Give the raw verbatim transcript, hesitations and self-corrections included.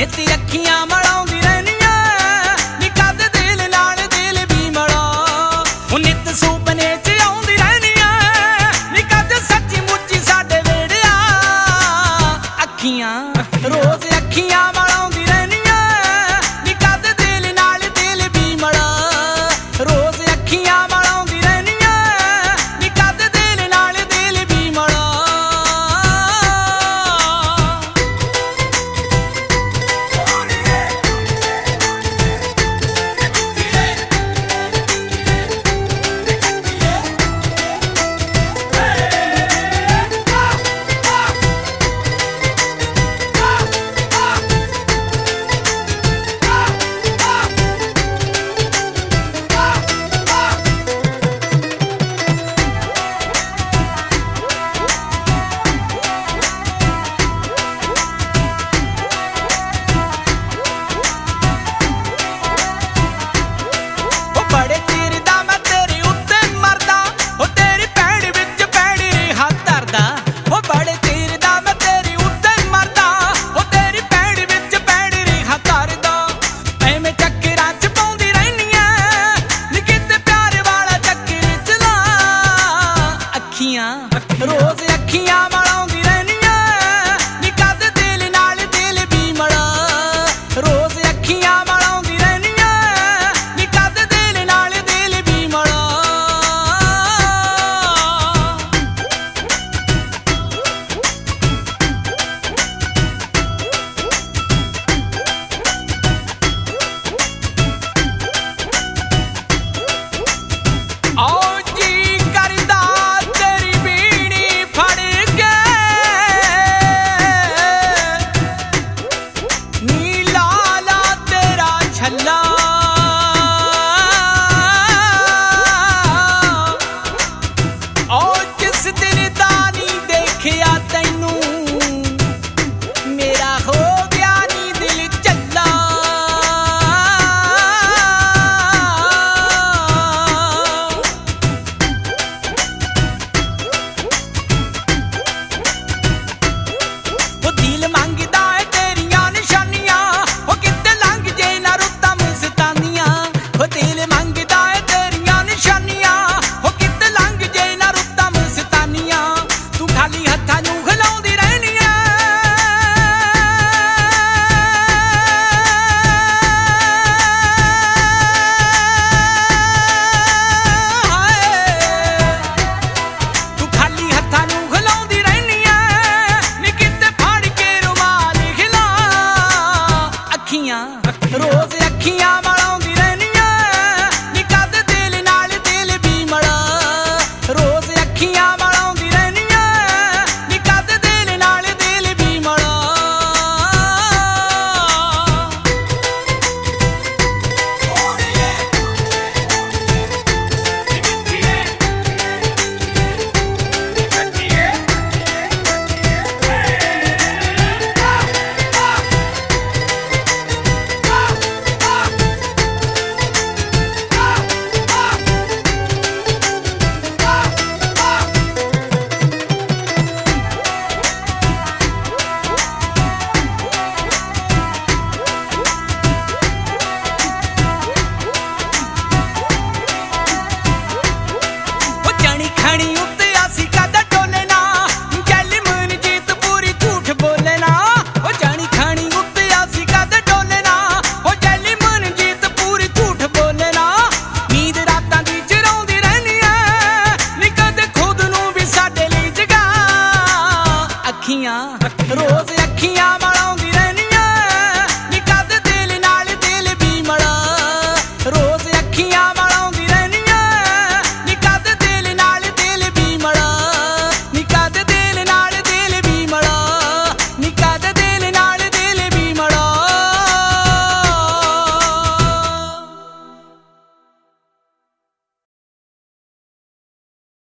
ਨਿੱਤ ਅੱਖੀਆਂ ਮਲਾਉਂਦੀ ਰਹਿਨੀਆਂ ਨੀ ਕਦ ਦਿਲ ਨਾਲ ਦਿਲ ਵੀ ਮਲਾ ਉਹ ਨਿੱਤ ਸੁਪਨੇ ਚ ਆਉਂਦੀ ਰਹਿਨੀਆਂ ਨੀ ਕਦ ਸੱਚੀ ਮੁੱਚੀ ਸਾਡੇ ਵੇੜਿਆ ਅੱਖੀਆਂ ਰੋਜ਼ ਅੱਖੀਆਂ ਮਲਾਉਂਦੀ ਰਹਿਨੀਆਂ ਨੀ ਕਦ ਦਿਲ ਨਾਲ ਦਿਲ ਵੀ ਮਲਾ ਰੋਜ਼ ਅੱਖੀਆਂ ਮਲਾਉਂਦੀ ਰਹਿਨੀਆਂ ਨੀ ਕਦ ਦਿਲ ਨਾਲ ਦਿਲ ਵੀ ਮਲਾ ਬੜੇ ਚਿਰ ਦਾ ਮੈਂ ਤੇਰੇ ਉੱਤੇ ਮਰਦਾ ਉਹ ਤੇਰੀ ਭੈਣ ਵਿੱਚ ਭੈੜੀ ਰਿਹਾ ਧਰਦਾ ਉਹ ਬੜੇ ਚਿਰ ਦਾ ਮੈਂ ਤੇਰੇ ਉੱਤੇ ਮਰਦਾ ਉਹ ਤੇਰੀ ਭੈਣ ਵਿੱਚ ਭੈੜੀ ਰਿਹਾ ਧਰਦਾ ਐਵੇਂ ਚੱਕਰਾਂ ਚ ਪਾਉਂਦੀ ਰਹਿਨੀਆਂ ਨੀ ਕਿਤੇ ਪਿਆਰ ਵਾਲਾ ਚੱਕਰ ਚਲਾ ਅੱਖੀਆਂ ਰੋਜ਼ ਅੱਖੀਆਂ ਮਲਾਉਂਦੀ ਰਹਿਨੀਆਂ ਨੀ ਕਦ ਦਿਲ ਨਾਲ ਦਿਲ ਵੀ ਮਲਾ ਰੋਜ਼ ਅੱਖੀਆਂ ਮਲਾਉਂਦੀ ਰਹਿਨੀਆਂ ਨੀ ਕਦ ਦਿਲ ਨਾਲ ਦਿਲ ਵੀ ਮਲਾ ਓ ਜੀ ਕਰਦਾ ਤੇਰੀ ਬੀੜੀ ਫੜ ਕੇ ਨੀ ਲਾਲਾ ਤੇਰਾ ਛੱਲਾ ਓ ਜਿਸ ਦਿਨ ਦਾ ਨੀ ਦੇਖਿਆ ਤੈਨੂੰ ਮੇਰਾ ਹੋ ਗਿਆ ਨੀ ਦਿਲ ਚੱਲਾ ਉਹ ਦਿਲ ਮੰਗਦਾ ਏ ਤੇਰੀਆਂ ਨਿਸ਼ਾਨੀਆਂ ਉਹ ਕਿਤੇ ਲੰਘ ਜੇ ਨਾ ਰੁੱਤਾਂ ਮਸਤਾਨੀਆਂ ਉਹ ਦਿਲ ਮੰਗਦਾ ਏ ਤੇਰੀਆਂ ਨਿਸ਼ਾਨੀਆਂ ਉਹ ਕਿਤੇ ਲੰਘ ਜੇ ਨਾ ਰੁੱਤਾਂ ਮਸਤਾਨੀਆਂ ਤੂੰ ਖਾਲੀ ਹੱਥਾਂ ਨੂੰ ਖਿਲਾਉਂਦੀ ਰਹਿਨੀਆਂ ਤੂੰ ਖਾਲੀ ਹੱਥਾਂ ਨੂੰ ਖਿਲਾਉਂਦੀ ਰਹਿਨੀਆਂ ਨੀ ਕਿਤੇ ਫੜ ਕੇ ਰੁਮਾਲ ਖਿਲਾ ਅੱਖੀਆਂ ਰੋਜ਼ ਅੱਖੀਆਂ ਮਲਾਉਂਦੀ ਰਹਿਨੀਆਂ ਨੀ ਕਦ ਦਿਲ ਨਾਲ ਦਿਲ ਵੀ ਮਲਾ ਰੋਜ਼ ਅੱਖੀਆਂ ਮਲਾਉਂਦੀ ਰਹਿਨੀਆਂ ਨੀ ਕਦ ਦਿਲ ਨਾਲ ਦਿਲ ਵੀ ਮਲਾ ਉਹ ਜਾਣੀ ਖਾਣੀ ਉੱਤੇ ਆਸੀ ਕਦ ਡੋਲੇ ਨਾ ਚੱਲ ਮਨਜੀਤ ਪੂਰੀ ਝੂਠ ਬੋਲੇ ਨਾ ਉਹ ਜਾਣੀ ਖਾਣੀ ਉੱਤੇ ਆਸੀ ਕਦ ਡੋਲੇ ਨਾ ਉਹ ਚੱਲ ਮਨਜੀਤ ਪੂਰੀ ਝੂਠ ਬੋਲੇ ਨਾ ਨੀਂਦ ਰਾਤਾਂ ਦੀ ਚਰਾਉਂਦੀ ਰਹਿਨੀਆਂ ਨੀ ਕਦੇ ਖੁਦ ਨੂੰ ਵੀ ਸਾਡੇ ਲਈ ਜਗਾ ਅੱਖੀਆਂ ਰੋਜ਼